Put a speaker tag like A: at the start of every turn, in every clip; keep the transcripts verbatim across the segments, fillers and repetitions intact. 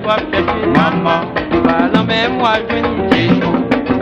A: dois chercher maman. Pas la même moi je n'y chaud.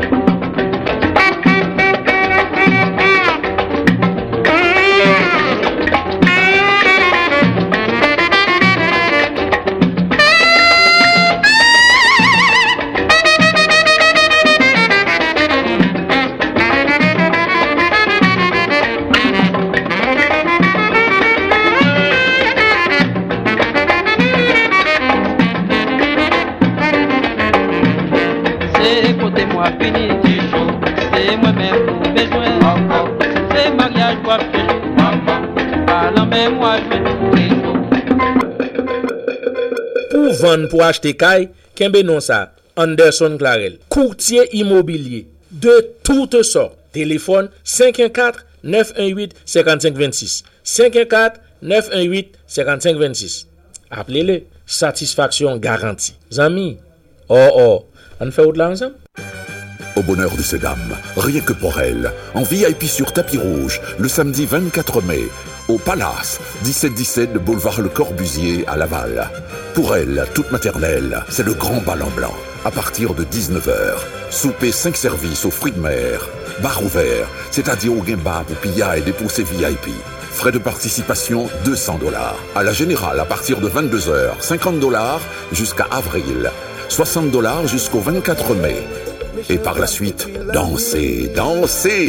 B: Pour vendre, pour acheter caille, kembe non ça, Anderson Clarel, courtier immobilier de toutes sortes. Téléphone cinq un quatre, neuf un huit, cinq cinq deux six. cinq un quatre, neuf un huit, cinq cinq deux six. Appelez-le, satisfaction garantie. Zami, oh oh, on fait autre là ensemble?
C: Au bonheur de ces dames, rien que pour elles, en V I P sur tapis rouge, le samedi vingt-quatre mai, au Palace, dix-sept dix-sept de boulevard Le Corbusier à Laval. Pour elles, toute maternelle, c'est le grand bal en blanc, à partir de dix-neuf heures. Souper cinq services aux fruits de mer, bar ouvert, c'est-à-dire au guimba pour pilla et dépousser V I P. Frais de participation, deux cents dollars. À la Générale, à partir de vingt-deux heures, cinquante dollars jusqu'à avril. soixante dollars jusqu'au vingt-quatre mai. Et par la suite, danser, danser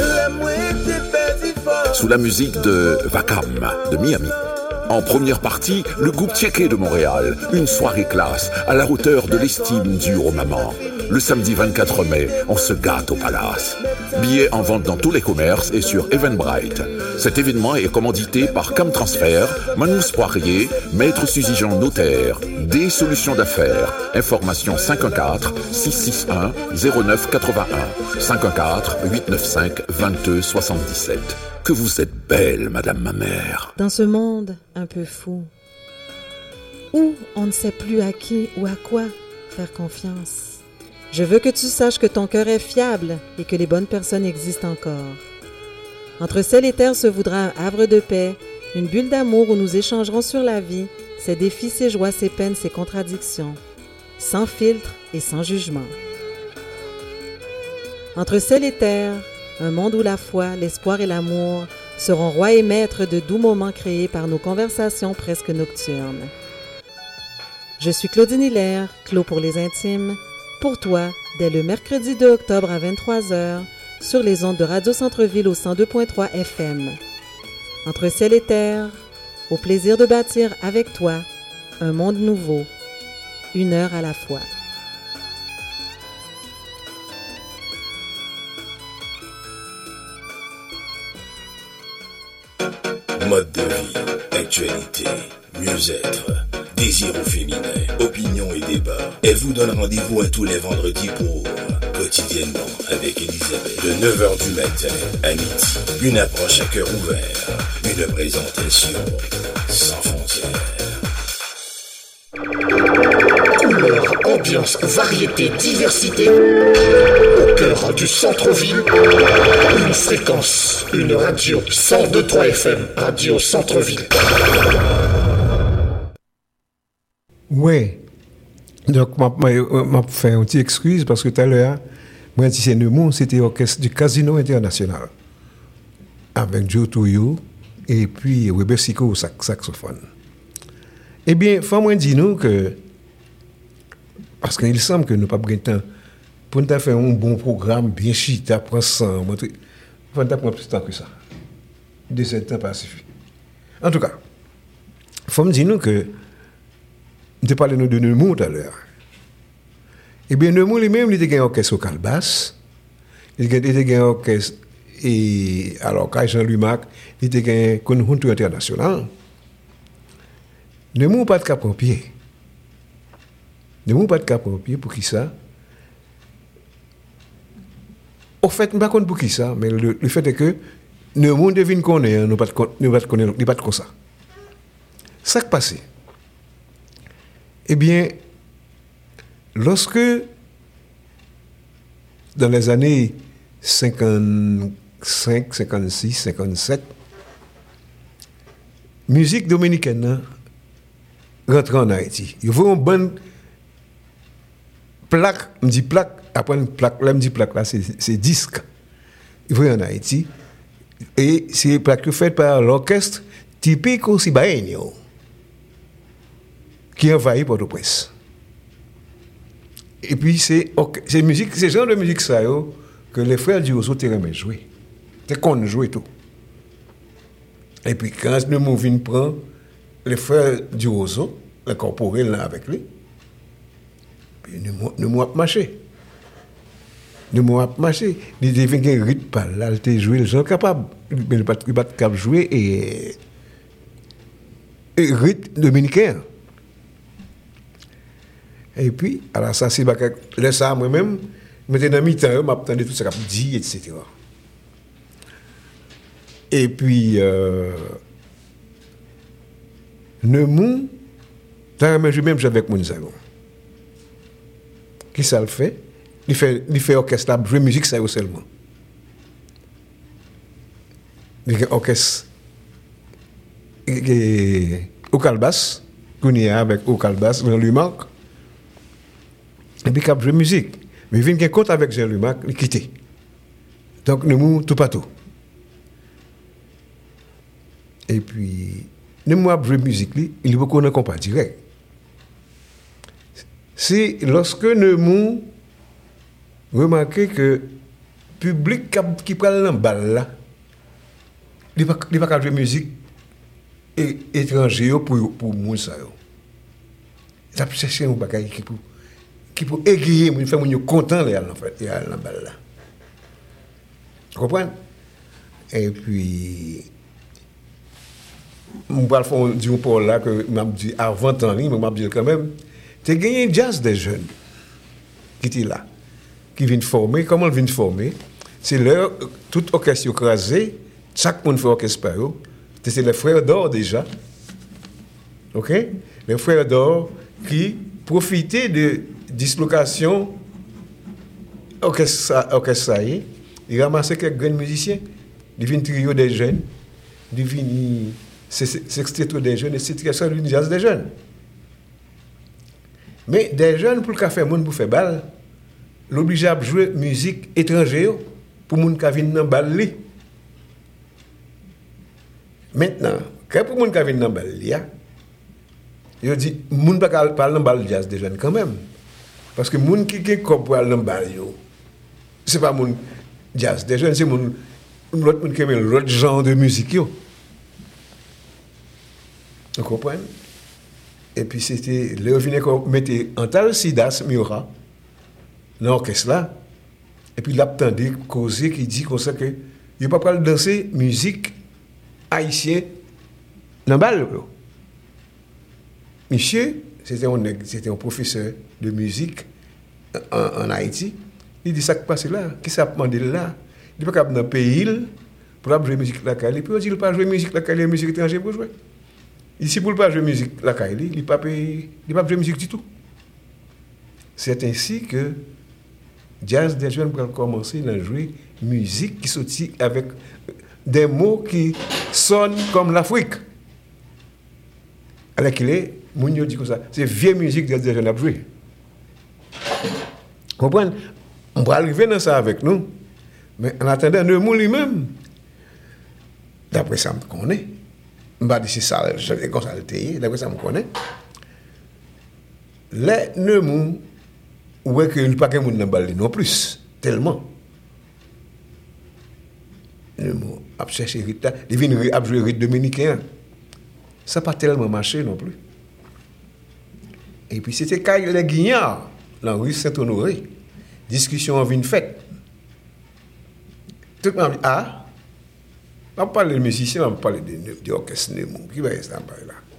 C: sous la musique de Vacam de Miami. En première partie, le groupe Tchéké de Montréal. Une soirée classe à la hauteur de l'estime due aux mamans. Le samedi vingt-quatre mai, on se gâte au Palace. Billets en vente dans tous les commerces et sur Eventbrite. Cet événement est commandité par Camtransfer, Manous Poirier, Maître Suzy Jean Notaire, des solutions d'affaires. Information cinq un quatre, six six un, zéro neuf huit un, cinq un quatre, huit neuf cinq, deux deux sept sept. Que vous êtes belle, madame ma mère.
D: Dans ce monde un peu fou, où on ne sait plus à qui ou à quoi faire confiance, je veux que tu saches que ton cœur est fiable et que les bonnes personnes existent encore. Entre ciel et terre se voudra un havre de paix, une bulle d'amour où nous échangerons sur la vie, ses défis, ses joies, ses peines, ses contradictions, sans filtre et sans jugement. Entre ciel et terre, un monde où la foi, l'espoir et l'amour seront rois et maîtres de doux moments créés par nos conversations presque nocturnes. Je suis Claudine Hilaire, Clos pour les intimes, pour toi, dès le mercredi deux octobre à vingt-trois heures, sur les ondes de Radio Centre-Ville au cent deux virgule trois F M. Entre ciel et terre, au plaisir de bâtir avec toi un monde nouveau, une heure à la fois.
E: Mode de vie, actualité, mieux-être, désir au féminin, opinion et débat. Elle vous donne rendez-vous à tous les vendredis pour Quotidiennement avec Elisabeth. De neuf heures du matin à midi. Une approche à cœur ouvert. Une présentation sans frontières.
F: Couleurs, ambiance, variété, diversité. Au cœur du centre-ville. Une fréquence, une radio. cent deux virgule trois F M, Radio Centre-Ville.
G: Oui. Donc, je fais une petite excuse parce que tout à l'heure, moi, c'est Neumont, c'était l'orchestre du Casino International. Avec Joe Touillou et puis Weber Sico au saxophone. Eh bien, il faut moi dire nous que, parce qu'il semble que nous n'avons pas de temps pour nous faire un bon programme, bien chita, prendre ça, il faut nous prendre plus de temps que ça. De ce temps pas suffit. En tout cas, il faut me dire nous que, nous avons parlé de Neumont tout à l'heure. Eh bien, Neumont lui-même, il était un orchestre au Calbas, il était un orchestre, et alors, quand Jean-Louis Marc, il était un conjunto international. Neumont pas de cap en pied. Neumont pas de cap en pied pour qui ça? Au fait, je ne sais pas pour qui ça, mais le, le fait est que Neumont devine qu'on est, nous ne pas connaître, nous pas comme ça. Ça qui passe. Eh bien, lorsque, dans les années cinquante-cinq, cinquante-six, cinquante-sept, musique dominicaine rentre en Haïti. Il faut une bonne plaque, me dit plaque, après une plaque, là, me dit plaque, là, c'est, c'est disque. Il faut en Haïti. Et c'est plaque faite par l'orchestre Tipico Cibaeño, qui envahit Port-au-Prince. Et puis, c'est, c'est musique, c'est genre de musique ça, yo, que les frères Diozo t'aiment jouer. C'est qu'on joue tout. Et puis, quand le mot vient prendre, les frères Diozo, le corporel là avec lui, puis nous m'ont marché. Nous m'ont marché. Il devient un rythme par là, il était joué, les gens capables. Il ne pas capable de jouer et. et rythme dominicain. Et puis, alors ça, c'est là, ça, moi-même, maintenant, dans mi-temps, je m'attendais tout ça qu'a dit, et cetera. Et puis, euh, Neumou, je même avec mon zagon. Qui ça le fait? Il fait, il fait orchestre, il joue musique, ça seulement. Il fait orchestre au Calbas, qu'on y a avec au Calbas, on lui manque. Et puis, il a joué musique. Mais il vient qu'il compte avec Jean Lumac, il quitte. Donc, nous, tout pas tout. Et puis, nous, a joué musique, il est beaucoup en compas direct. C'est lorsque nous remarquons que le public qui prend la balle là, il ne va pas jouer musique étrangère pour pour nous ça. Ça peut chercher un bagage qui pour qui pour aiguiller, nous faire nous content là en fait, il y a la balle là. Tu comprends? Et puis on va faire du pour là que m'a dit avant temps mais m'a dit quand même tu as gagné jazz des jeunes qui étaient là, qui viennent former. Comment ils viennent former? C'est leur tout orchestre écrasé, chaque monde fait orchestre par eux. C'est les frères d'or déjà. OK? Les frères d'or qui profitaient de dislocation orchestre orchestre ils ramassaient quelques jeunes musiciens, ils viennent trio des jeunes, ils viennent sexteto des jeunes et c'est ça le jazz des jeunes. Mais des jeunes, pour le faire monde pour faire balle, l'obligé à jouer musique étrangère pour les gens qui viennent dans le balle. Maintenant, quand pour les gens qui viennent dans le balle, je dis, les gens ne peuvent pas parler dans le balle jazz des jeunes quand même. Parce que les gens qui ont comme pour aller dans le balle, ce n'est pas les jazz des jeunes, c'est l'autre monde qui aime l'autre genre de musique. Vous comprenez? Et puis c'était, le venait qu'on mettait en tal Sidas Miura, dans l'orchestre là, et puis l'attendait causer qui dit comme ça que il ne peut pas danser musique haïtienne dans le bal. Monsieur, c'était un, c'était un professeur de musique en, en Haïti, il dit ça qui passe là, qui s'est demandé là, il ne peut pas dans le pays pour jouer musique là, et puis il dit il ne peut pas jouer musique là, il y a musique étrangère pour jouer. Ici, pour ne pas jouer musique, la Kaili, il ne peut pas jouer musique du tout. C'est ainsi que jazz des jeunes pour commencer à jouer musique qui sortit avec des mots qui sonnent comme l'Afrique. Alors qu'il est, Mounio dit comme ça, c'est vieille musique des jeunes à jouer. Vous comprenez? On va arriver dans ça avec nous, mais en attendant, le mot lui-même, d'après ça, on connaît. Je ne sais pas si c'est ça, je vais consulter, d'après ça, je me connais. Les Neumou, où est-ce qu'il n'y a pas de monde dans le non plus, tellement. Neumou a cherché Rita, il vient à jouer Rite dominicain. Ça n'a pas tellement marché non plus. Et puis c'était quand les Guignards, dans la rue Saint-Honoré, discussion en vient faite. Tout le monde dit, ah, on va parler de musiciens, on va parler de l'orchestre Neumou. Qui va rester là?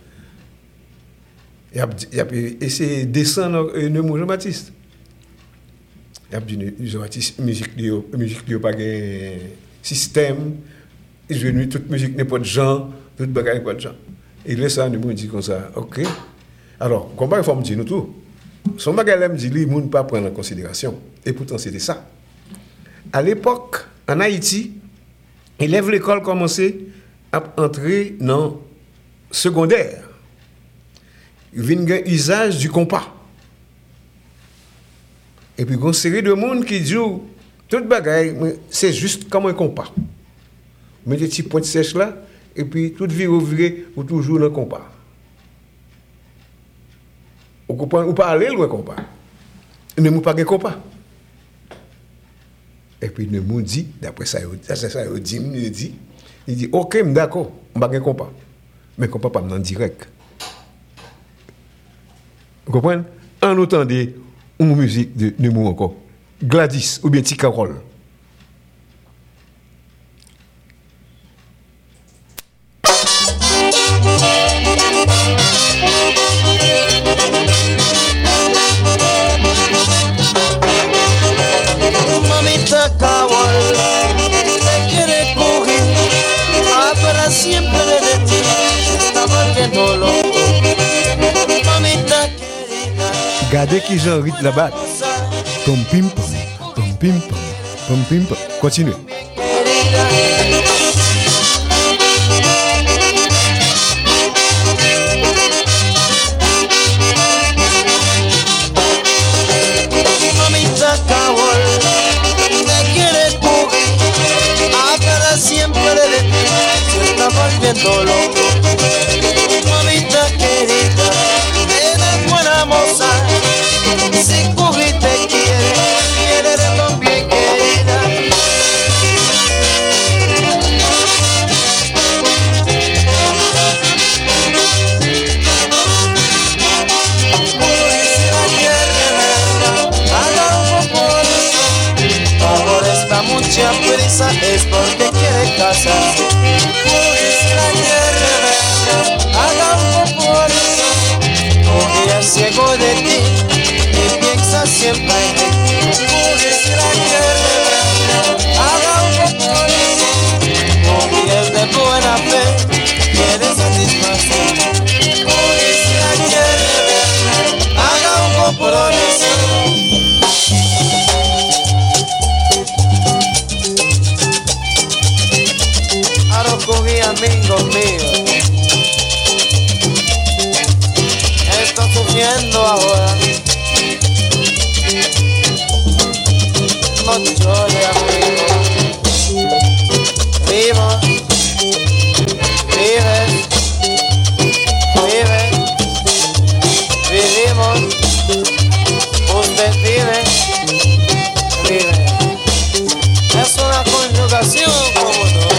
G: Il a essayé de descendre Neumou Jean-Baptiste. Il a dit Jean-Baptiste, musique n'a pas de système. Il joue toute musique n'est pas de genre, toute bagaille n'est pas de genre. Et là, ça, Neumou dit comme ça, ok. Alors, comment il faut me dire nous tout? Son bagage me dit, lui, il ne peut pas prendre en considération. Et pourtant, c'était ça. À l'époque, en Haïti, élève l'école commençait à entrer dans le secondaire. Il y a un usage du compas. Et puis, il y a une série de monde qui dit, tout bagaille, c'est juste comme un compas. Mettez des petits points sèches là, et puis tout vire viré ou toujours dans le compas. Vous comprenez? Ou pas aller loin compas. Ne mou pas de compas. Et puis, le monde dit, d'après ça, ça, ça, il dit, il dit, il dit, ok, d'accord, je ne pas de compas. Mais compas pas en direct. Vous comprenez? En entendant une musique de Nemo encore. Gladys ou bien Tika Carole.
H: Mamita Carole, te quiere coger, para siempre de ti, está volviendo loco. Mamita querida,
G: Gardez qui j'en rythme là-bas. Pom pim pom, pom pim pom, pom pim pom. Continue.
H: Mamita Carole, te quiere coger, para siempre de ti, se está volviendo loco. Mamita querida, eres buena moza, si coge te quiere, quiere también querida. Mucha prisa es porque quiere casarse. Quisiera que reversa, haga un por eso, porque ella es ciego de ti y piensa siempre en ti. Quisiera que reversa, haga un por eso, porque ella es de buena fe, quiere satisfacer. Quisiera que reversa, haga un compromiso. Cogí amigos míos, estoy sufriendo ahora. No llore, amigo. Vivo, vive, vive, vivimos. Usted vive, vive. Es una conjugación como no.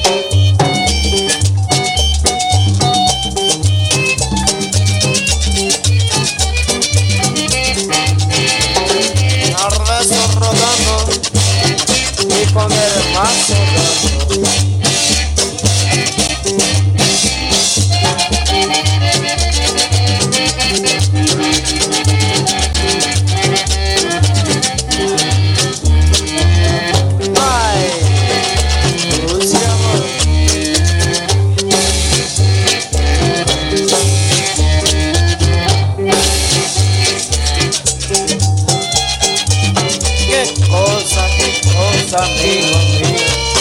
H: Con el mazo ay, dulce amor. Qué cosa, qué cosa, amigo mío.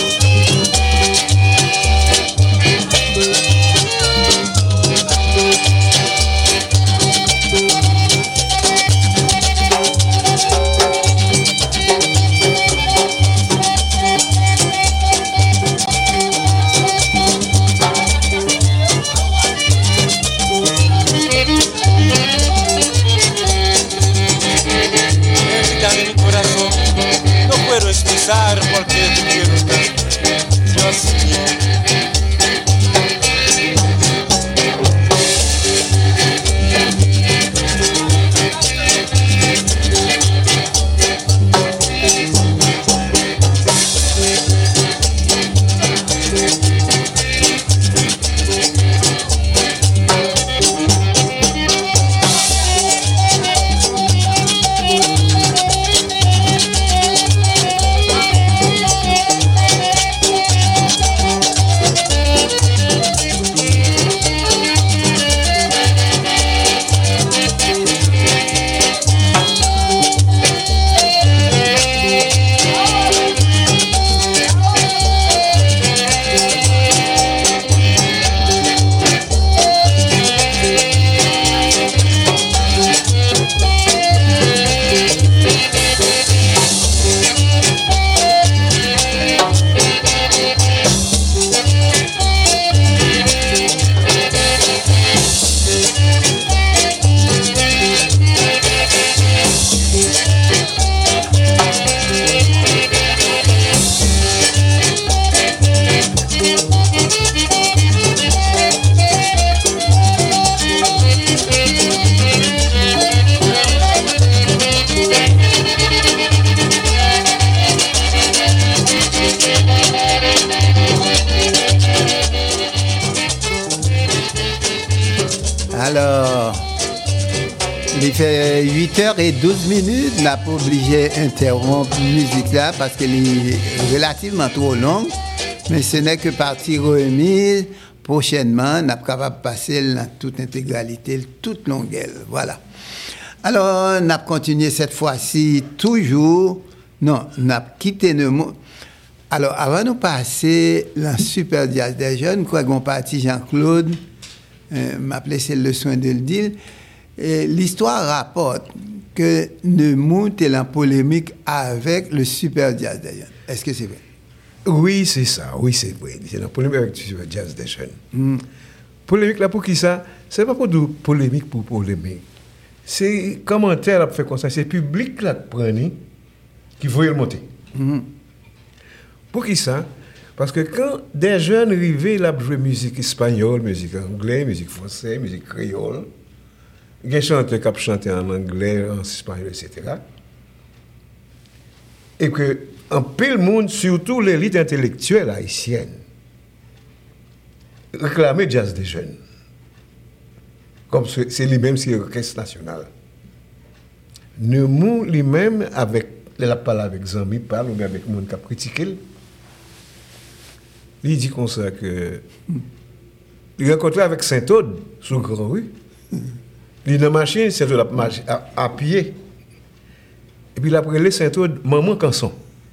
H: Está en mi corazón, no puedo expresar por qué te quiero tanto. Yo sí.
I: Il fait huit heures douze minutes. On n'a pas obligé d'interrompre la musique là parce qu'elle est relativement trop longue. Mais ce n'est que partie remise. Prochainement, on est capable de passer dans toute intégralité, toute longueur. Voilà. Alors, on a continué cette fois-ci toujours. Non, on a quitté le mot. Alors, avant de passer la super jazz des jeunes, quoi qu'on parti Jean-Claude, euh, m'a laissé le soin de le dire. Et l'histoire rapporte que Neumou est en polémique avec le super jazz des jeunes. Est-ce que c'est vrai?
G: Oui, c'est ça. Oui, c'est vrai. C'est la polémique avec le super jazz des jeunes. Mm. Polémique là pour qui ça? C'est pas pour de polémique pour polémique. C'est commentaire à faire comme ça. C'est le public là qui prend, qui veut le monter. Mm. Pour qui ça? Parce que quand des jeunes arrivent, là, jouer musique espagnole, musique anglaise, musique française, musique créole, il y a des chanteurs qui chantent en anglais, en espagnol, et cetera. Et que, en pile monde, surtout l'élite intellectuelle haïtienne, réclamait jazz des jeunes. Comme c'est lui-même, c'est l'orchestre national. Neumou lui-même, avec, il a parlé avec Zambi, parle, ou bien avec le monde qui a critiqué, il dit comme ça que il rencontré avec Saint-Aude sur Grand Rue. Il est dans la machine, Saint-Aude à, à pied. Et puis il a pris Saint-Aude, maman Canson.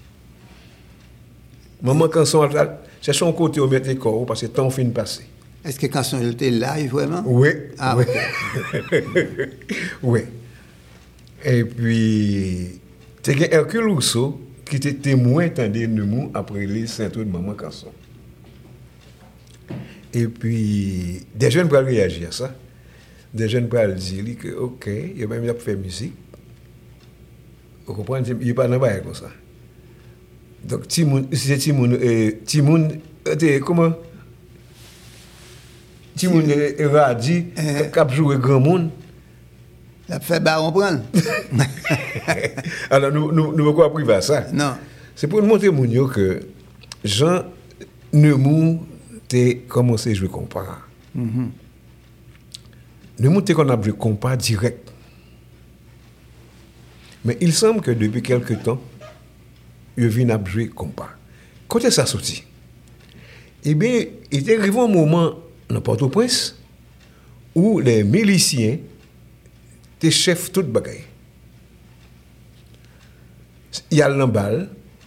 G: Maman Canson, c'est son côté au mettre corps parce que le temps fin passé.
I: Est-ce que Canson était live vraiment?
G: Oui.
I: Ah,
G: oui.
I: Okay.
G: Oui. Et puis, c'est Hercule Rousseau qui était témoin de Neumou après les Saint-Aude, maman Canson. Et puis, des jeunes peuvent réagir à ça. Des jeunes peuvent dire que, ok, il a même fait musique. Vous comprenez? Il n'est pas dans le comme ça. Donc, Timoun, c'est Timoun, Timoun, comment? Timoun Radi, qui a joué grand monde.
I: Il a fait baron prendre.
G: Alors, nous ne pouvons pas priver à ça.
I: Non.
G: C'est pour montrer Mounio que Jean Neumou a commencé à jouer compas. Mm-hmm. Neumou a qu'on a joué compas direct. Mais il semble que depuis quelque temps, il vient à jouer compas. Quand est-ce que ça sorti? Eh bien, il est arrivé un moment dans Port-au-Prince où les miliciens étaient chefs de toute bagaille. Il y a l'embal.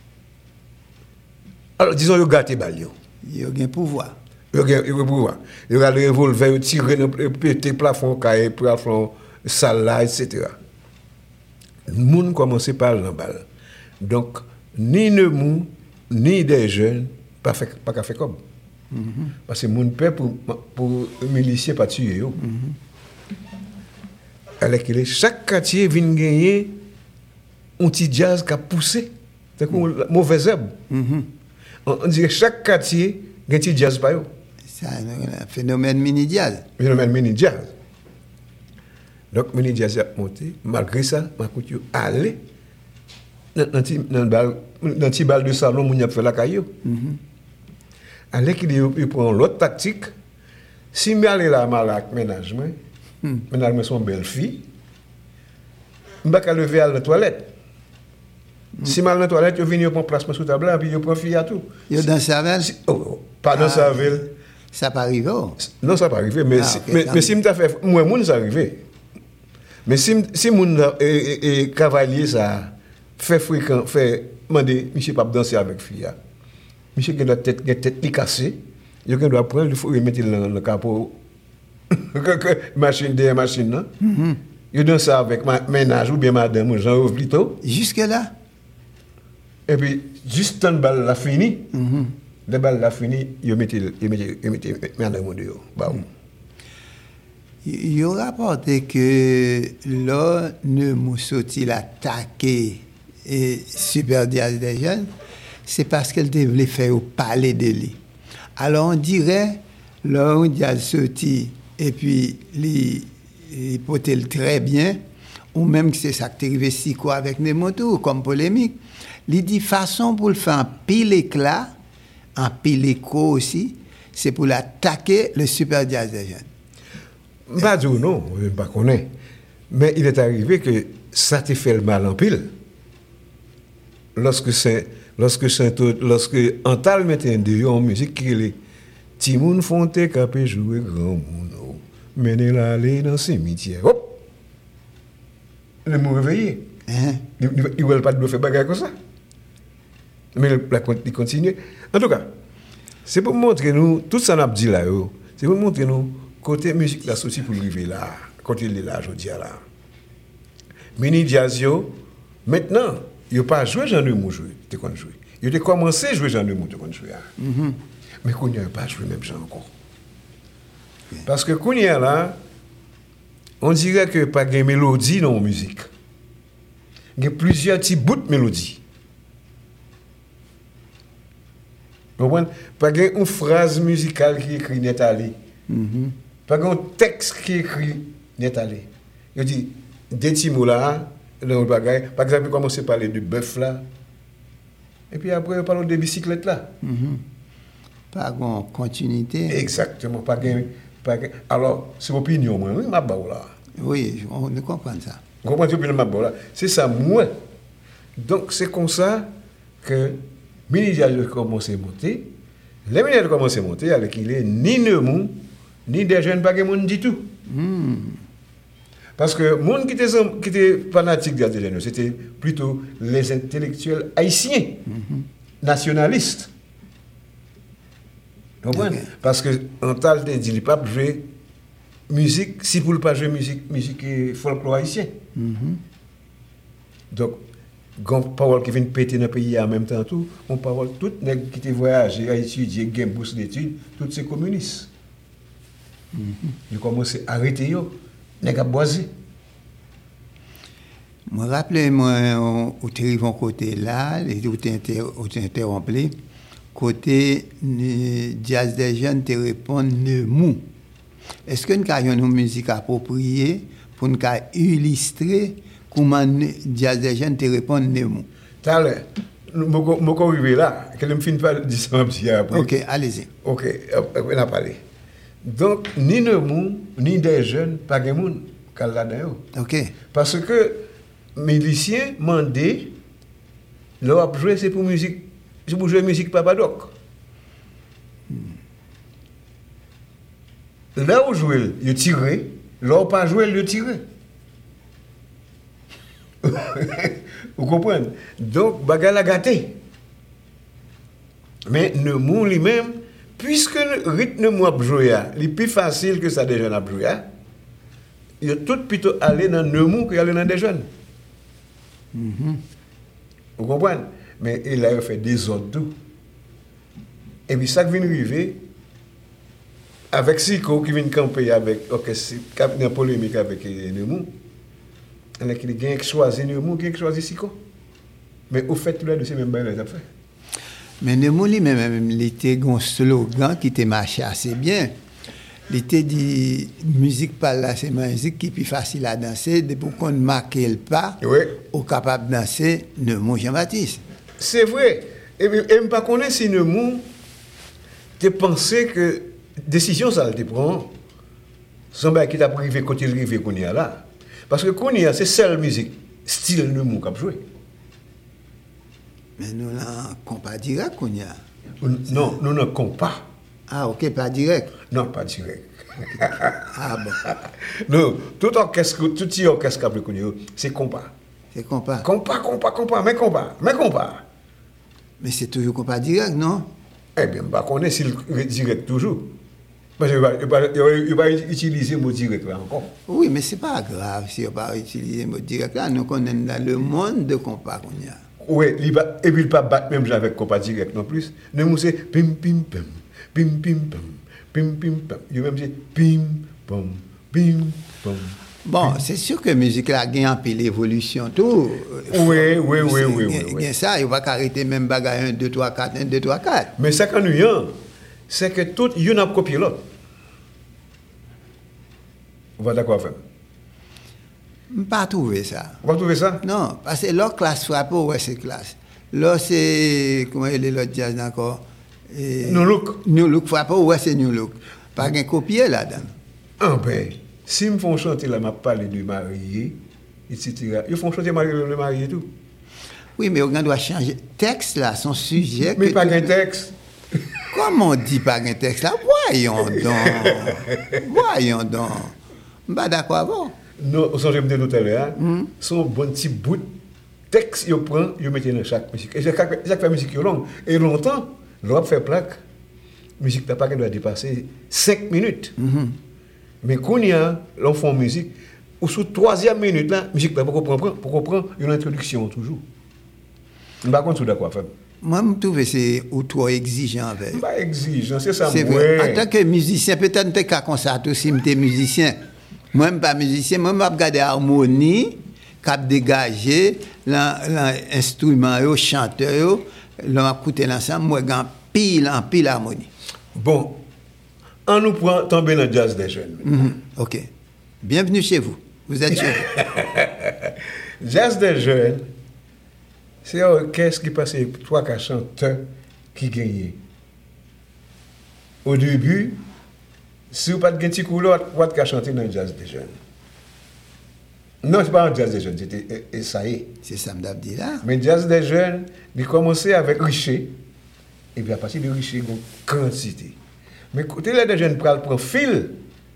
G: Alors, disons, il y a gâté balio.
I: Il y a un pouvoir.
G: Il y a un pouvoir. Il y a le revolver, tirer, péter plafond, cahier, plafond, salle là, et cetera. Le monde commençait par l'embal. Donc, ni Neumou, ni des jeunes, pas fait, pas qu'à faire comme. Mm-hmm. Parce que le monde paie pour, pour miliciens pas tuer. Mm-hmm. Alors que chaque quartier vient gagner un petit jazz qui a poussé. C'est comme une mauvaise herbe. Mm-hmm. On, on dirait que chaque quartier a un petit jazz.
I: C'est un phénomène mini-jazz.
G: Phénomène mini-jazz. Donc, mini-jazz a monté. Malgré ça, ma couture allait dans un petit bal de salon, on a fait la caillou. Allez qu'il prend l'autre tactique. Si je aller là, avec ménagement, mm. ménagement sont belles filles, je ne vais pas lever à la toilette. Mm. Si je vais à la toilette, je viens prendre place sur la table et puis je prends fille à tout.
I: Vous dans sa ville?
G: Oh, pas dans sa ville.
I: Ça peut arriver?
G: Non, ça peut arriver. Mais, ah, si, okay, mais, mais si je fais, moi, moi, ça arrive. Mais si si mon et, et cavalier ça fait fréquent, fait demander, monsieur pas danser avec fille. Monsieur qui doit tête tête li cassée, il doit prendre, il faut remettre dans le capot machine des machines là. Mm-hmm. Il danse avec ma ménage ou bien madame Jean plutôt.
I: Jusque là.
G: Et puis juste quand balle la fini, mm-hmm. la balle la fini, il mettait il mettait il mettait madame dehors. Bah.
I: Il rapporté que là, Neumou sorti attaqué et super jazz des jeunes, c'est parce qu'elle devait faire au palais de lui. Alors on dirait, là, on a sorti et puis il portait très bien, ou même que c'est ça qui est arrivé si quoi avec Neumou, comme polémique. Il dit façon pour le faire un pile éclat, un pile écho aussi, c'est pour l'attaquer le super jazz des jeunes.
G: Pas du non, je ne pas connais. Mais il est arrivé que ça t'a fait le mal en pile. Lorsque c'est lorsque Saint lorsque Antal mettait un dehors en musique qui est Timoun Fonte capé jouer grand monde. Mener l'aller dans le cimetière. Hop! Le mot réveillé.
I: Hein?
G: Il ne veut pas de faire bagarre comme ça. Mais il continue. En tout cas, c'est pour montrer nous, tout ça n'a pas dit là, c'est pour montrer nous, côté musique, la souci pour arriver là, côté il est là, je dis là. Mini Jazz, maintenant, il n'a pas joué Jean de Mou joué, tu connais jouer. Il a commencé à jouer Jean de Mou, tu connais jouer. Mm-hmm. Mais qu'on n'a pas joué même Jean encore. Okay. Parce que qu'on y a là, on dirait que pas de mélodie dans la musique. Il y a plusieurs petits bouts de mélodie. Vous comprenez? Pas une phrase musicale qui est écrite net allé. Mm-hmm. Pas un texte qui est écrit net allé. Je dis, des petits mots là, dans le bagage, par exemple, commencer à parler de bœuf là, et puis après, on parle de bicyclette là.
I: Mm-hmm. Pas de continuité.
G: Exactement. Pas gain, pas gain. Alors, c'est l'opinion, moi, oui, ma barre là.
I: Oui, on comprend ça.
G: Vous comprenez l'opinion de ma barre là? C'est ça, moi. Donc, c'est comme ça que Mini a commencé à monter. Les Mini a commencé à monter avec il est ni Neumou, ni des jeunes pas de monde du tout. Mm. Parce que les gens qui étaient, qui étaient fanatiques des jeunes, c'était plutôt les intellectuels haïtiens, mm-hmm. nationalistes. Vous comprenez? Okay. Parce que en tal de dit, il ne peut pas jouer musique, si vous ne pas jouer musique, musique folklore haïtien. Mm-hmm. Donc, quand parole qui vient péter dans le pays en même temps, tout, on parle tout nèg qui te voyagé, a étudié, gain bourse d'études, tous ces communistes. Mm-hmm. Ils commencent à arrêter yo, nèg a boisé.
I: Moi rappelez-moi au téléphone côté là, les ou t'interrompre côté jazz des jeunes te répondre Neumou. Est-ce que nous avons une musique appropriée pour nous illustrer comment jazz des jeunes te répondre Neumou?
G: T'as l'air. Je vais arriver là, que je ne finis pas de dire ça un petit après.
I: Ok, allez-y.
G: Ok, on a parlé. Donc, ni Neumou, ni des jeunes, pas de monde qui sont là-dedans.
I: Ok.
G: Parce que les miliciens m'ont dit, leur jouer, c'est pour musique. C'est pour jouer musique Papadoc. Hmm. Là où jouer, il tire. Là où pas jouer, il tire. Vous comprenez? Donc, bagarre la gâté. Mais Neumou lui-même, puisque le rythme Neumou a joué, il est plus facile que ça des jeunes a joué, il est tout plutôt aller dans Neumou qu'aller dans des jeunes. Mm-hmm. Vous comprenez? Mais il a fait des autres tout. Et puis ça qui vient arriver, avec Siko qui vient camper avec, ok, c'est une polémique avec Neumou, il y a qui choisi Neumou, qui choisi Siko. Mais au fait, tout le monde c'est même bien les affaires.
I: Mais Neumou lui-même, il était un slogan qui était marché assez bien. Il était dit musique par là, c'est ma musique qui est plus facile à danser, depuis qu'on marque le pas, oui. On est capable de danser Neumou Jean-Baptiste. C'est
G: vrai. Et je ne pas connais si Neumou, tu pensais que décision ça te prend, sans bien qui t'a privé côté le rivé qu'on y a là. Parce que qu'on y a, c'est seule musique, style Neumou qui a joué.
I: Mais nous n'avons pas direct qu'on y a.
G: Non, nous n'avons pas.
I: Ah, ok, pas direct.
G: Non, pas direct.
I: Ah bon.
G: Non, tout orchestre, tout petit orchestre qui a connu, c'est compas.
I: C'est compas.
G: Compas, compas, compas, mais compas, mais compas.
I: Mais c'est toujours compas direct, non?
G: Eh bien, je connais si le direct toujours. Parce qu'il ne va pas utiliser le mot direct là encore.
I: Oui, mais ce n'est pas grave si on ne va pas utiliser le mot direct là. Nous connaissons dans le monde de compas qu'on y a.
G: Oui, et puis il ne va pas battre même avec compas direct non plus. Nous, c'est pim, pim, pim, pim, pim, pim, pim, pim, pim. Il va même dire pim, pam, pim, pam.
I: Bon, c'est sûr que la musique là gagne un peu l'évolution tout.
G: Oui, oui, oui, oui, oui.
I: Il y a ça, il ne va pas arrêter même bagarre un, deux, trois, quatre, un, deux, trois, quatre.
G: Mais ça qu'on a, c'est que tout, il y en a copié l'autre. Vous va d'accord faire?
I: Je ne peux pas trouver ça.
G: Vous ne trouver ça?
I: Non, parce que l'autre classe frappe, ouais, c'est classe. Là, c'est, comment il est l'autre jazz encore?
G: New Look.
I: New Look frappe, ouais, c'est New Look. Pas un copier là-dedans.
G: Ah ben, Si me font chanter là, m'a parlé de marié, et cetera. Ils font chanter marié, le marié et tout.
I: Oui, mais on doit changer. Texte là, son sujet.
G: Mais
I: que
G: pas
I: tout-
G: qu'un texte.
I: Comment on dit pas un texte là? Voyons donc. Voyons donc. Bah d'accord avant.
G: Non, au sens que je me disais tout à l'heure, hein, son bon petit bout de texte, il prend, il met dans chaque musique. Et chaque, chaque fois musique est longue. Et longtemps, l'on fait plaque. Musique n'a pas qu'elle doit dépasser cinq minutes. Mais quand il y a, l'on fait musique, ou sous troisième minute, là, musique n'a pas comprendre, pour comprendre une introduction toujours. Je ne sais pas si vous d'accord, femme.
I: Moi, je trouve que c'est ou trop exigeant avec.
G: Pas exigeant, c'est ça.
I: C'est
G: ouais.
I: vrai. En tant que musicien, peut-être que tu comme ça, aussi, je suis musicien. Moi, je ne suis pas musicien, moi, je regarde l'harmonie, cap dégager, l'instrument, le chanteur, l'écouter l'ensemble, moi, je pile en pile harmonie.
G: Bon, on nous prend tomber dans le jazz des jeunes.
I: Mhm. OK. Bienvenue chez vous. Vous êtes chez vous.
G: Jazz des jeunes, c'est un orchestre qui passait trois quatre chanteurs qui gagnaient. Au début, si vous n'avez pas de petit couleur, vous n'avez pas chanter dans le jazz des jeunes. Non, ce n'est pas un jazz des jeunes, c'était et ça y est.
I: C'est ça que je dis là.
G: Mais le jazz des jeunes, il commençait avec Richer, et puis à partir de Richer, il y a une quantité. Mais côté là, des jeunes prennent le fil,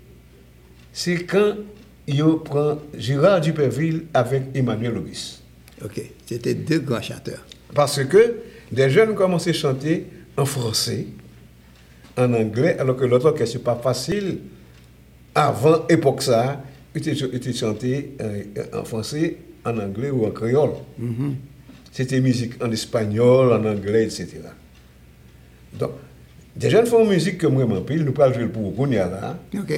G: c'est quand ils prennent Gérard Duperville avec Emmanuel Auguste.
I: OK. C'était deux grands chanteurs.
G: Parce que des jeunes commençaient à chanter en français, en anglais, alors que l'autre orchestre, ce n'est pas facile. Avant époque ça, ils étaient chantés en français, en anglais ou en créole.
I: Mhm.
G: C'était musique en espagnol, en anglais, et cetera. Donc, des jeunes font musique que moi, m'en pile, nous parlons jouer pour Kounia là.
I: OK.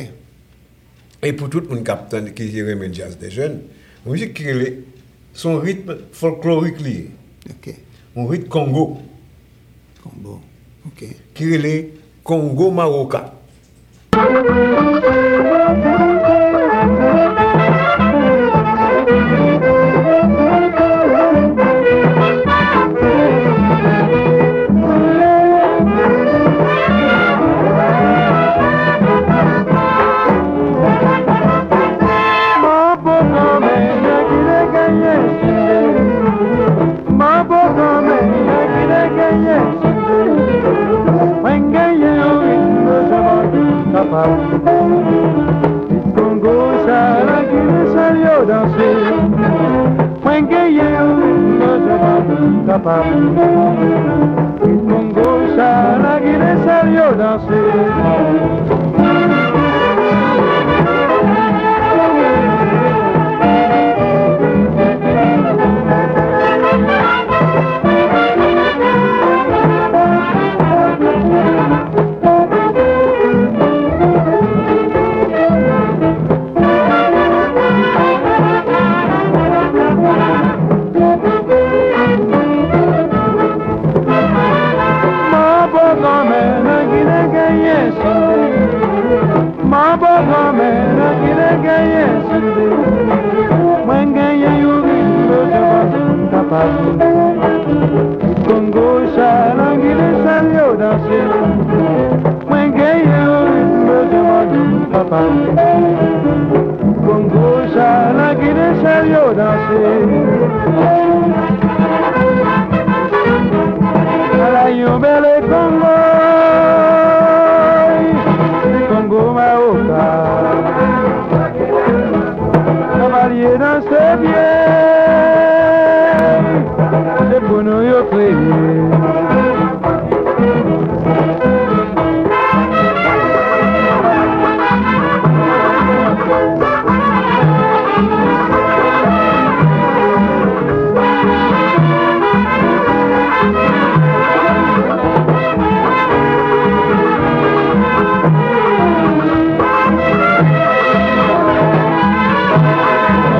G: Et pour tout le monde qui remet le jazz des jeunes, la musique qui est son rythme folklorique lié.
I: OK.
G: Un rythme Congo,
I: Combo. OK.
G: qui est le Congo marocain.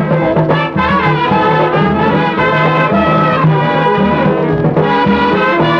J: Thank you.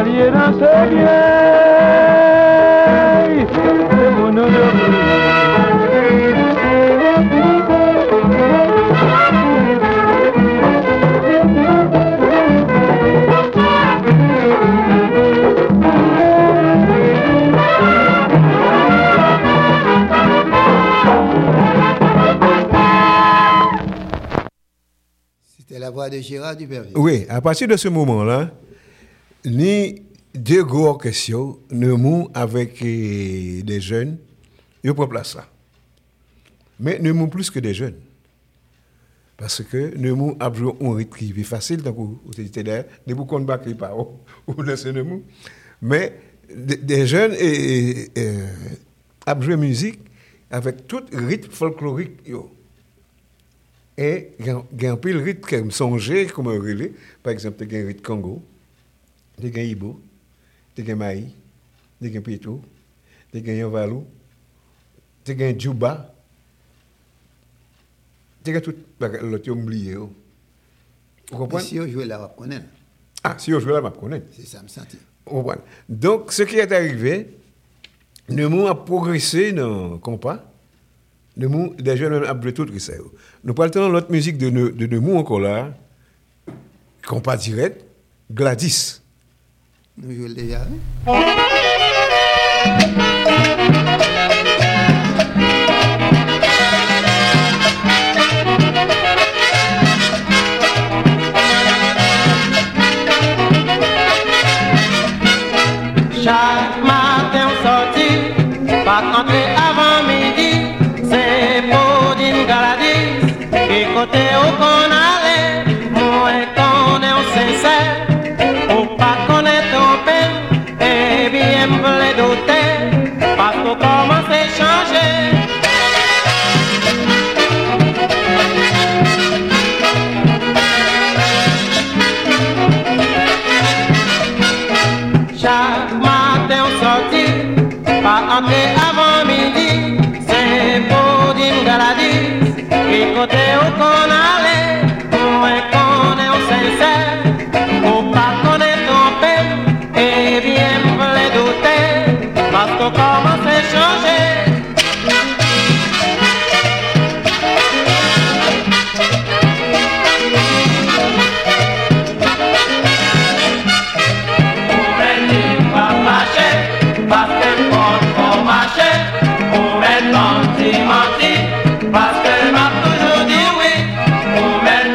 A: cavalier dans ses vieilles, c'est mon honneur.
I: C'était la voix de Gérard Dubervier.
G: Oui, à partir de ce moment-là, ni deux gros questions, nous avec eh, des jeunes, ils prennent place là. Mais nous plus que des jeunes. Parce que nous avons joué un rythme qui est facile, donc vous étiez derrière, nous ne pouvons pas crier par ou laisser nous. Mais des jeunes et, et, ont joué musique avec tout rythme folklorique. Yo. Et il y a un peu de rythme qui me songeait comme un relais. Par exemple, il y a un rythme Congo, il y a un Ibo, il y a un Maï, il y a un Pito, il y a un Valou, il y a un Djouba. Il y a tout l'autre oublié. Vous comprenez?
I: Si on joue là, on connaît.
G: Ah, si on joue là, on connaît.
I: C'est ça, me sentir.
G: Donc, ce qui est arrivé, nous avons progressé dans le compas. Nous, des jeunes ont joué tout ça. Nous parlons de l'autre musique de Nemou encore là, compas direct, Gladys.
I: Nous jouons déjà.
H: Chaque matin on sortit, pas rentrer avant midi, c'est pour d'une galadis, et côté où qu'on allait, moi qu'on est en sincère, pour pas qu'on est trompé, et bien me voulait douter, parce qu'on commence à changer. Chaque matin on sortit, pas entrer avant midi, c'est pour d'une galadis, et côté où qu'on allait, moi qu'on est en sincère, pour pas qu'on est trompé, et bien me voulait douter, parce qu'on commence à changer. Menti, parce que m'a toujours dit oui, pour mettre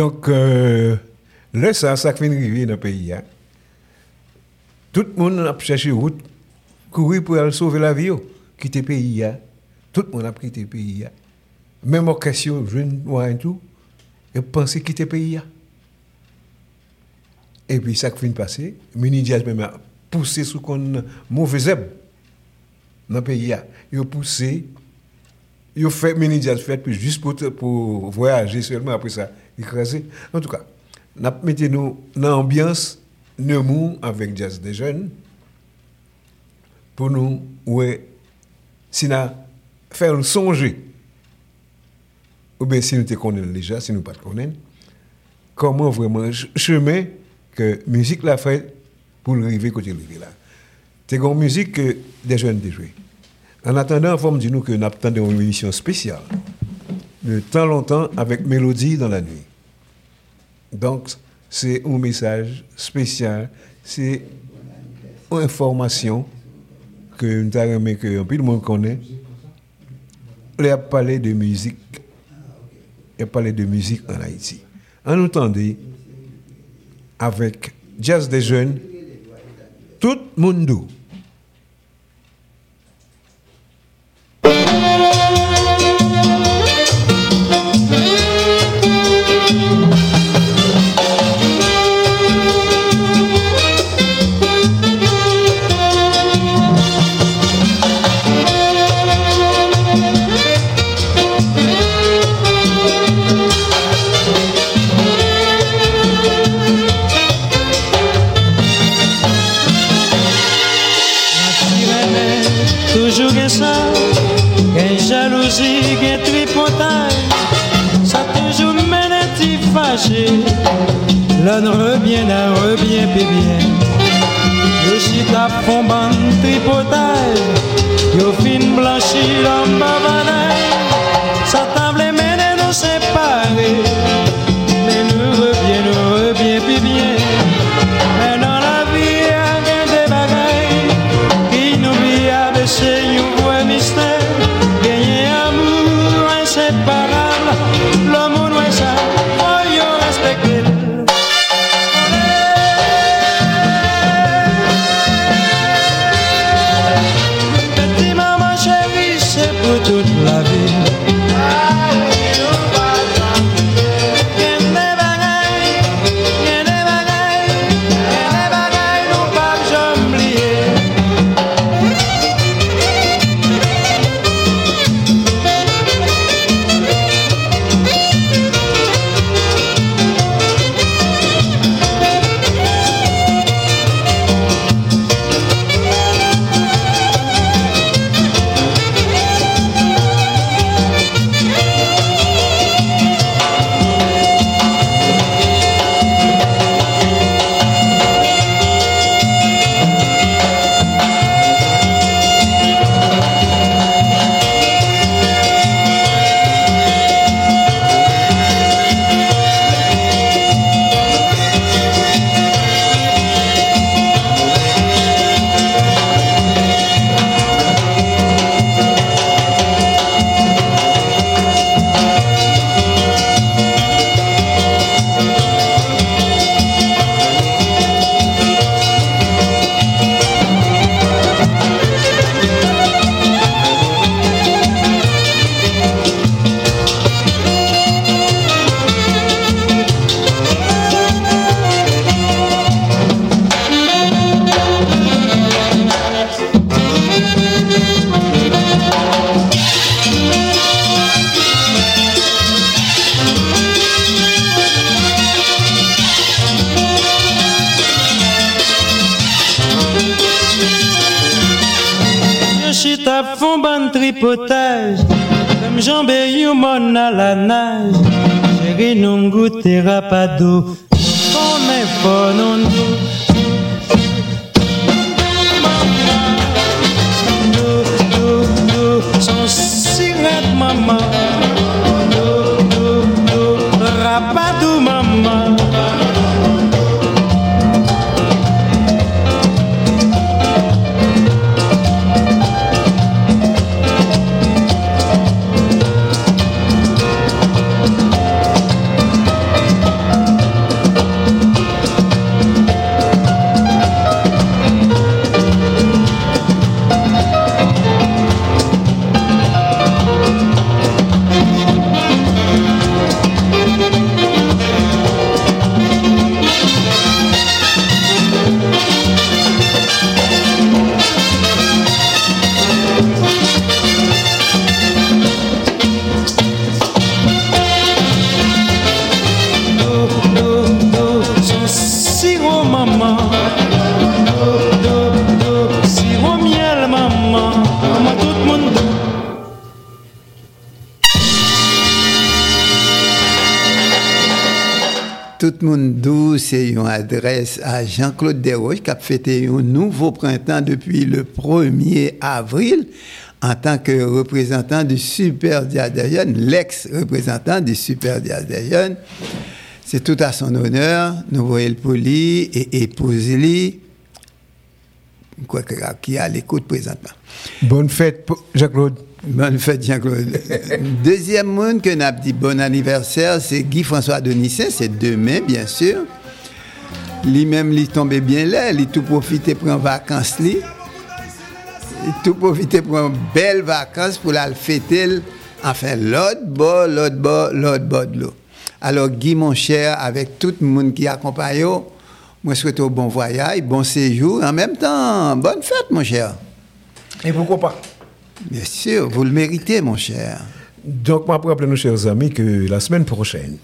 G: Donc, euh, là, ça, ça fait arriver dans le pays. Hein. Tout le monde a cherché route, courir pour aller sauver la vie, quitter le pays. Hein. Tout le monde a quitté le pays. Hein. Même en question, jeune moi et tout, et penser quitter le pays. Hein. Et puis, ça qui fait passer, Mini Jazz même a poussé sous une mauvaise zèbre dans le pays. Il a poussé, il a fait Mini Jazz fait puis juste pour, pour voyager seulement après ça, écrasé. En tout cas, nous mettons dans l'ambiance Neumou avec Jazz des jeunes pour nous, ouais, si nous faire songer, ou bien si nous te connaissons déjà, si nous ne pas te connaissons, comment vraiment chemin que musique l'a fait pour arriver côté de là. C'est une musique que des jeunes ont joué. En attendant, il faut me dire que nous attendons une émission spéciale de temps longtemps avec Mélodie dans la nuit. Donc, c'est un message spécial, c'est une information que nous avons aimé que tout le monde connaît. Il a parlé de musique. Il a parlé de musique en Haïti. En entendant, avec Jazz des jeunes, tout le monde.
A: L'on revient, l'on revient, puis bien. Le chita fond ban tripotage, yo fin blanchi l'homme bavanaille. Ça table mène nous séparer, mais nous revient, nous revient, puis bien. Mais dans la vie, il y a des bagailles qui nous vient de ces nouveaux mystères. Gagner amour inséparable, l'homme nous est ça. Toute la vie.
J: font ban tripotage, comme jambes et mon à la nage. Chérie, non goûtera pas d'eau, on est pas non d'eau. Son sirette maman, do, do, do, rapadou maman.
I: tout le monde doux, c'est une adresse à Jean-Claude Desroches qui a fêté un nouveau printemps depuis le premier avril en tant que représentant du Super Jazz des Jeunes, l'ex-représentant du Super Jazz des Jeunes. C'est tout à son honneur. Nous voyons le poli et épouse-li, quoi que qui est à l'écoute présentement.
G: Bonne fête, Jean-Claude.
I: Bonne fête, Jean-Claude. Deuxième monde que n'a dit bon anniversaire, c'est Guy-François Denissin, c'est demain, bien sûr. Lui-même, il tombé bien là, il tout profité pour en vacances, lui. Il tout profité pour une belle vacances pour la fêter, enfin, l'autre bord, l'autre bord, l'autre bord de l'eau. Alors, Guy, mon cher, avec tout le monde qui accompagne, moi, je souhaite un bon voyage, bon séjour, en même temps, bonne fête, mon cher.
G: Et pourquoi pas?
I: Bien sûr, vous le méritez, mon cher.
G: Donc, moi, pour rappeler nos chers amis que la semaine prochaine,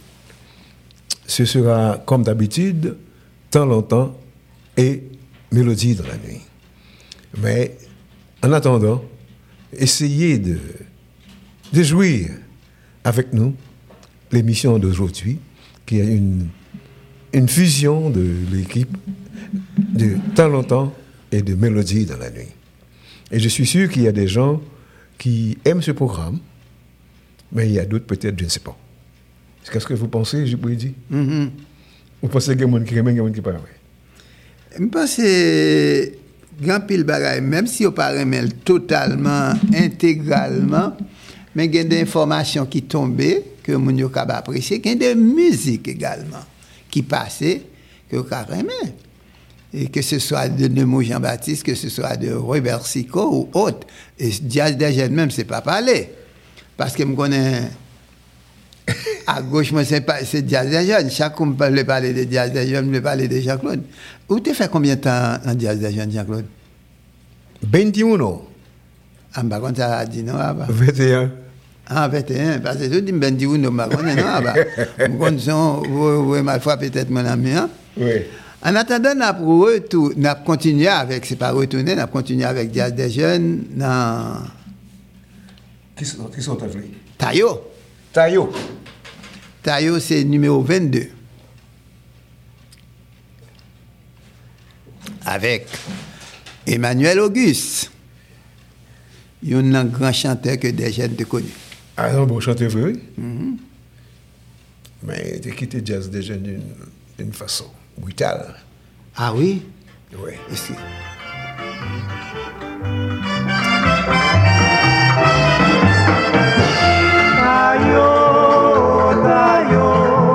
G: ce sera, comme d'habitude, temps longtemps et mélodie dans la nuit. Mais, en attendant, essayez de, de jouir avec nous l'émission d'aujourd'hui, qui est une, une fusion de l'équipe de temps longtemps et de mélodie dans la nuit. Et je suis sûr qu'il y a des gens qui aiment ce programme, mais il y a d'autres peut-être, je ne sais pas. Qu'est-ce que vous pensez, je peux dire?
I: Mm-hmm.
G: Vous pensez qu'il y a des gens qui aiment, il y a des gens qui ne parlent pas?
I: Je pense que grand pile bagaille, même si on ne parle pas totalement, intégralement, mais il y a des informations qui tombent, que vous pouvez apprécier, il y a des musiques également qui passent, que vous pouvez aimer. Et que ce soit de Nemo Jean-Baptiste, que ce soit de Robert Sicot ou autre. Et Jazz des Jeunes même, c'est pas parler. Parce que je connais à gauche, moi, c'est, pas, c'est Jazz des Jeunes. Chaque fois que je peux parler de Jazz des Jeunes, je peux parler de Jean-Claude. Où tu as fait combien de temps en Jazz des Jeunes, Jean-Claude?
G: vingt-et-un ans.
I: Ah, par contre, ça a dit non, ah, bah.
G: vingt et un.
I: Ah, vingt et un. Parce que je dis vingt-et-un ans, par contre, non, ah, bah. Vous voyez ma foi, peut-être, mon ami, hein?
G: Oui.
I: En attendant, nous avons continué avec, c'est pas retourner, nous avons continué avec Jazz des Jeunes dans...
G: Qui sont, qui sont appelés?
I: Tayo.
G: Tayo.
I: Tayo, c'est numéro vingt-deux. Avec Emmanuel Auguste. Il y a un grand chanteur que des jeunes te connaissent.
G: Ah non, bon chanteur, oui.
I: Mm-hmm.
G: Mais tu as quitté Jazz des Jeunes d'une, d'une façon brutale.
I: Ah oui?
G: Oui.
I: Ici.
J: Tayo, Tayo,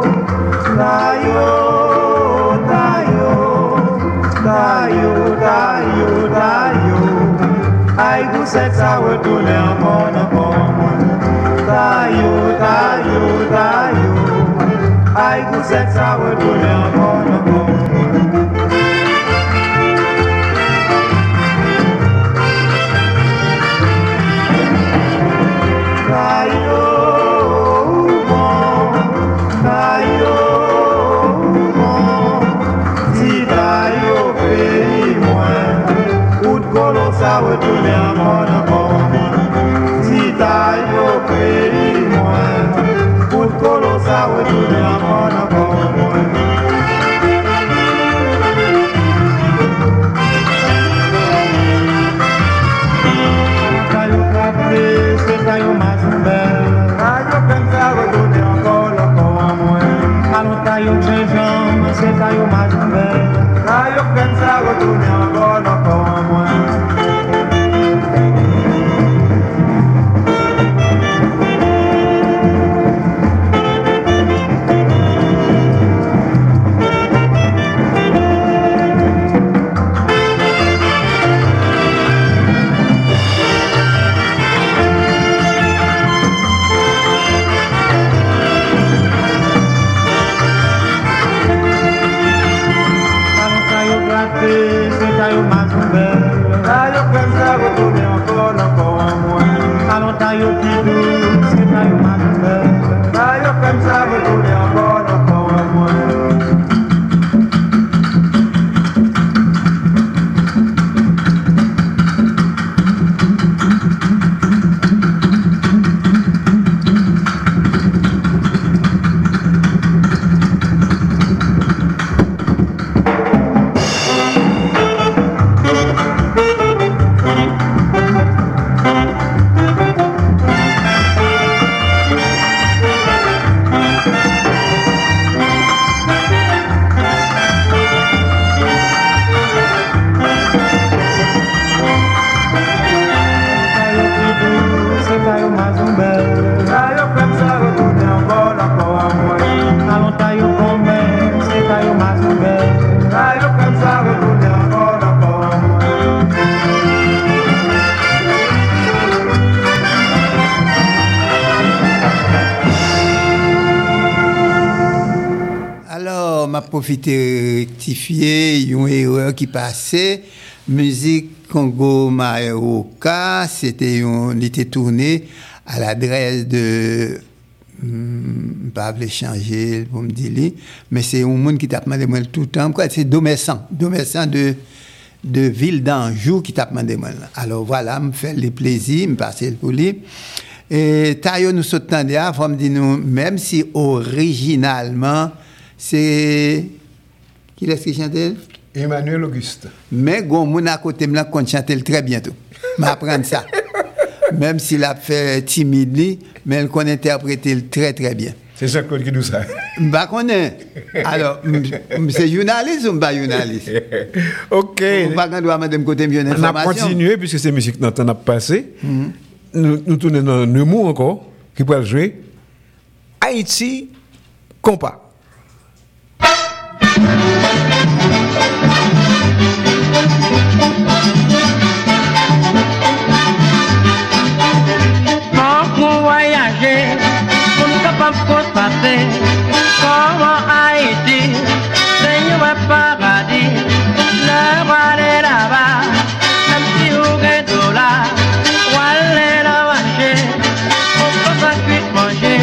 J: Tayo, Tayo, Tayo, Tayo, Tayo. Aïe, vous savez que ça retourne encore, encore moins. Tayo, Tayo, Tayo. Aïe, vous savez que ça retourne encore, encore moins. Ça retourne encore, encore moins. Si t'as yo créé moins, pour le colo, ça retourne encore, encore moins. Tayo capté, c'est tayo mazumbel. Tayo comme ça retourne encore, encore moins. Allons tayo changeant, c'est tayo mazumbel. Tayo comme ça retourne encore, encore moins. taille mazumbe. Taille comme ça retourne encore encore à moi. Allons taille comme c'est taille mazumbe. Taille comme ça retourne encore encore à moi.
I: Alors, m'a profité rectifier une erreur qui passait. Musique Congo Maoka, c'était on était tourné à l'adresse de hmm, pas voulais changer pour me dire mais c'est un monde qui t'a demandé moi tout le temps quoi, c'est Domessan, Domessan de de Ville d'Anjou qui t'a demandé moi. Alors voilà, me fait les plaisirs, me passer le pour lui. Et Tayo nous s'entendait avant me dire nous même si originalement c'est qui est-ce qui chantait?
G: Emmanuel Auguste.
I: Mais gon moun à côté me qu'on chanter très bientôt. M'apprendre ça. Même s'il a fait timide, mais il connaît interpréter très très bien.
G: C'est Jean-Claude qui nous ça.
I: M'pa connaît. Alors, c'est journaliste ou pas journaliste?
G: OK.
I: On va quand doit madame côté bien information.
G: On a continué puisque c'est musique dans temps a passé. Mm-hmm. Nous nous tournons dans Neumou encore qui peut jouer Haïti compas.
K: Pour voyager, pour nous capables de constater comment Haïti, c'est un paradis. Le roi est là-bas, même si vous êtes là, ou allez la manger, on peut pas cuire manger.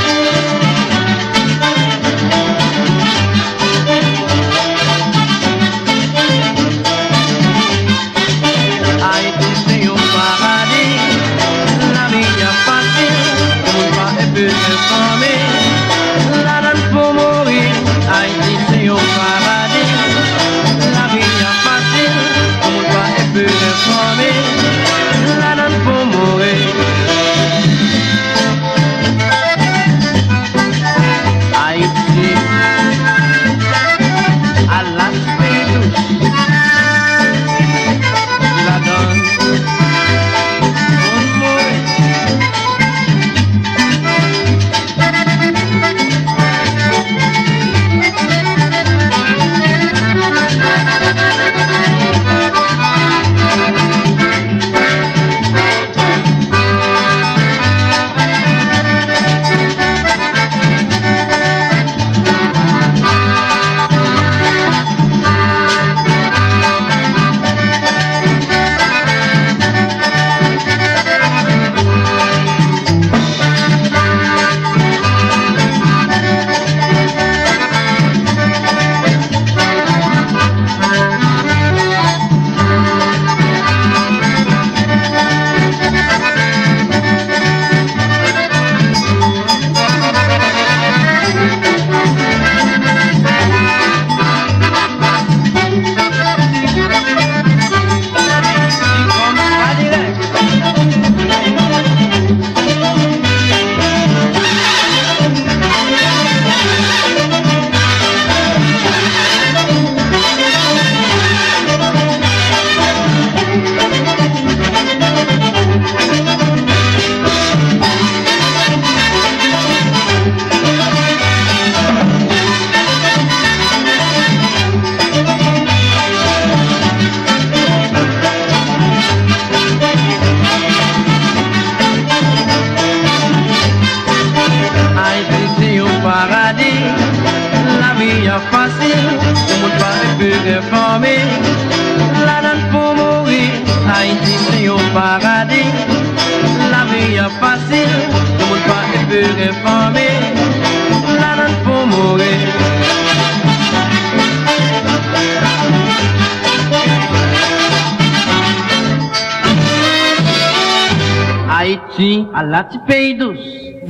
K: Haïti à la petite pays douce.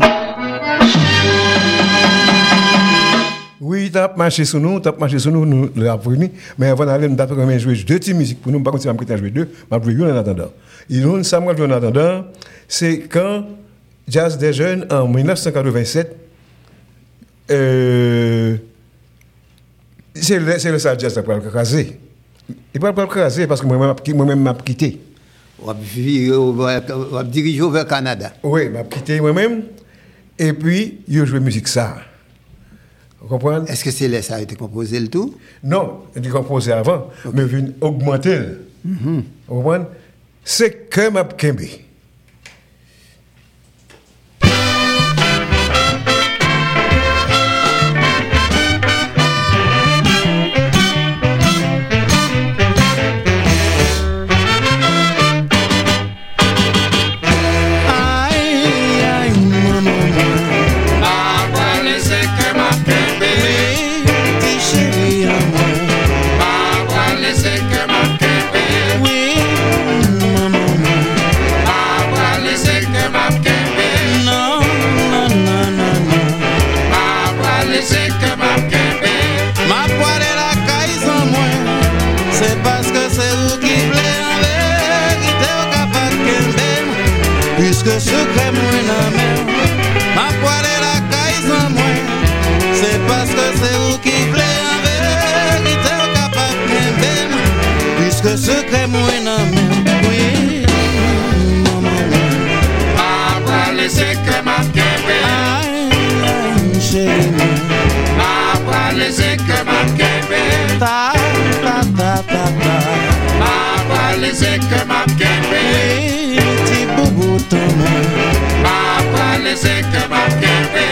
G: Oui, t'as marché sur nous, t'as marché sur nous, nous l'avons venu, mais avant d'aller, nous avons joué deux petites musiques pour nous, pas continuer à jouer deux, mais jouer une en attendant. Et nous, ça m'a joué en attendant, c'est quand Jazz des Jeunes, en dix-neuf cent quatre-vingt-sept, euh, c'est le, c'est le Sal Jazz qui va le craser. Il va le craser parce que moi-même, moi-même m'a quitté.
I: on va diriger vers le Canada.
G: Oui, m'a quitté moi-même et puis il a joué musique ça. Vous comprenez?
I: Est-ce que c'est là ça a été composé le tout?
G: Non, il a été composé avant, okay. Mais il a augmenté. Mm-hmm. Vous comprenez? C'est que m'a kembe.
H: Puisque secret moi nan men, ma poire la caille sans moi. C'est parce que c'est vous qui voulez en vérité au capable d'aimer. Puisque secret moi nan men, oui, maman. Ma poire c'est que ma kébé. Aïe, aïe, chérie. Ma poire c'est que ma kébé. Ta, ta, ta, ta, ta. Ma poire c'est que ma kébé. Ma voile c'est que ma kébé.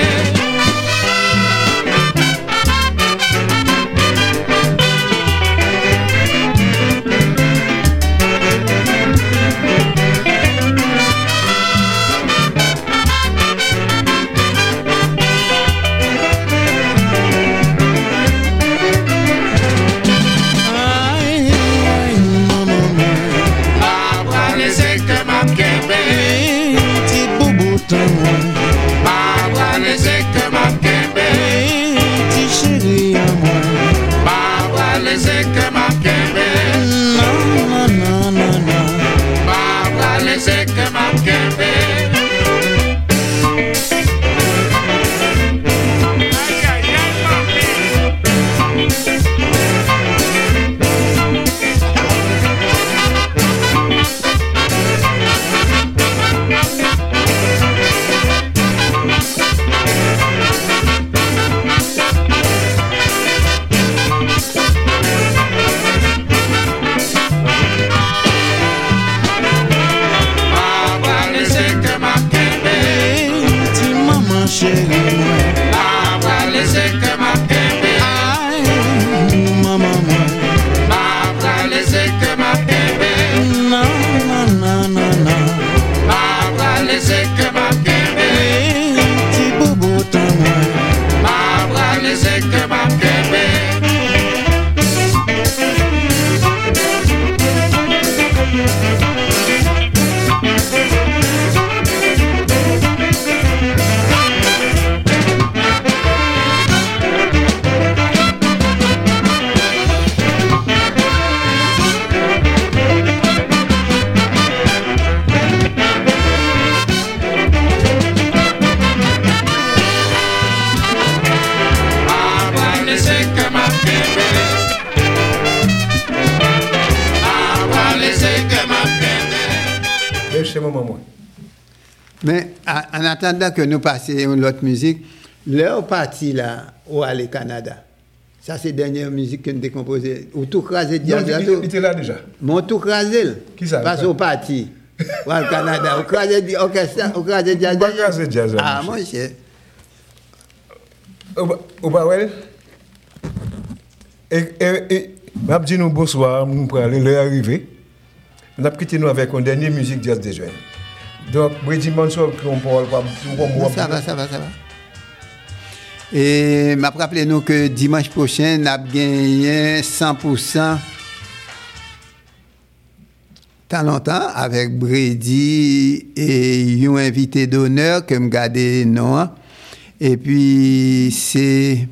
H: Ma voile c'est que ma kébé. Petit chéri à moi. Ma voile c'est que ma kébé. Non, non, non, non, non. Ma voile c'est que ma kébé.
I: Mais en attendant que nous passions l'autre musique, leur partie là, où aller Canada, ça c'est la dernière musique que nous avons composée. Ou tout crasé de jazz.
G: Non, il était là déjà.
I: Mon tout crasé.
G: Qui ça?
I: Parce au parti. Ou au Canada. Au crasé de orchestre, au crasé de jazz.
G: Pas crasé de jazz.
I: Ah, mon cher.
G: Au Bawel. Et, et, et, m'a dit nous bonsoir, nous pour aller leur arriver. Nous avons quitté nous avec une dernière musique jazz des jeunes. Donc, Brady Mansour, on parle pas.
I: Ça va, ça va, ça va. Et m'a rappelé nous que dimanche prochain, nous avons gagné cent pour cent Talentant avec Brady et un invité d'honneur que me gardé non. Et puis c'est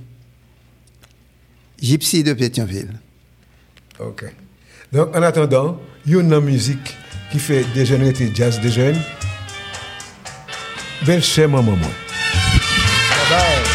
I: Gypsy de Pétionville.
G: OK. Donc en attendant, il y a une musique qui fait déjeuner et jazz des jeunes. Belle chère maman moi. Bye bye.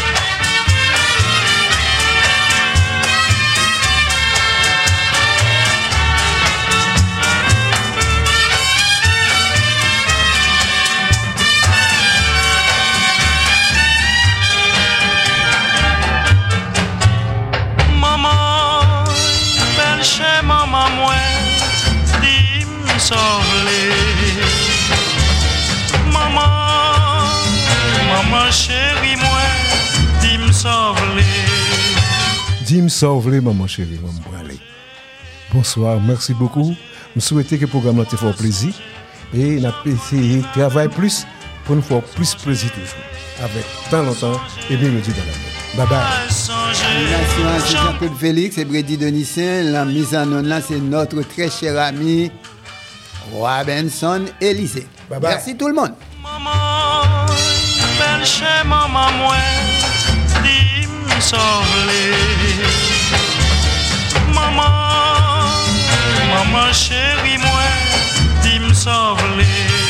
G: me sauve maman chérie, maman aller. Bonsoir, merci beaucoup. Je souhaite que le programme te fasse plaisir et n'a essayé travailler plus pour nous faire plus plaisir toujours. Avec tant longtemps et mélodie dans la main. Bye bye.
I: Merci, c'est Jean-Claude Félix et Brady Denisien. La mise en onde là, c'est notre très cher ami Robinson Élysée.
G: Bye bye.
I: Merci tout le monde.
K: Maman, belle chez maman, moi, dis-moi sauver. Maman, maman chérie, moi, dis-moi sauver.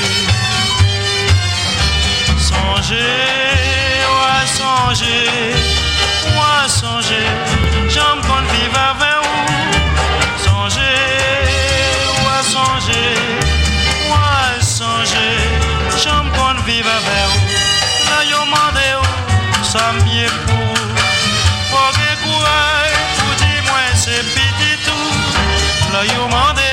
K: Songez, ouais, songez, ouais, songez, j'aime qu'on vive avec vous. Songez, ouais, songez, ouais, songez, j'aime qu'on vive avec vous. Là, yo mande ou, ça m'y pour. Faut que courage, pour dire moi c'est petit tout. Là, yo mande